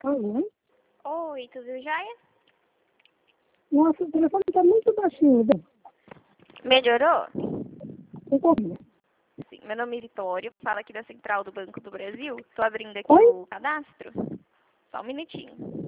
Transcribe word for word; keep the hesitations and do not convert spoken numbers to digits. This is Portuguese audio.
Alô? Oi, tudo jóia? Nossa, o telefone está muito baixinho. Né? Melhorou? Eu tô ouvindo. Sim, meu nome é Vitória, falo aqui da Central do Banco do Brasil. Estou abrindo aqui Oi? o cadastro. Só um minutinho.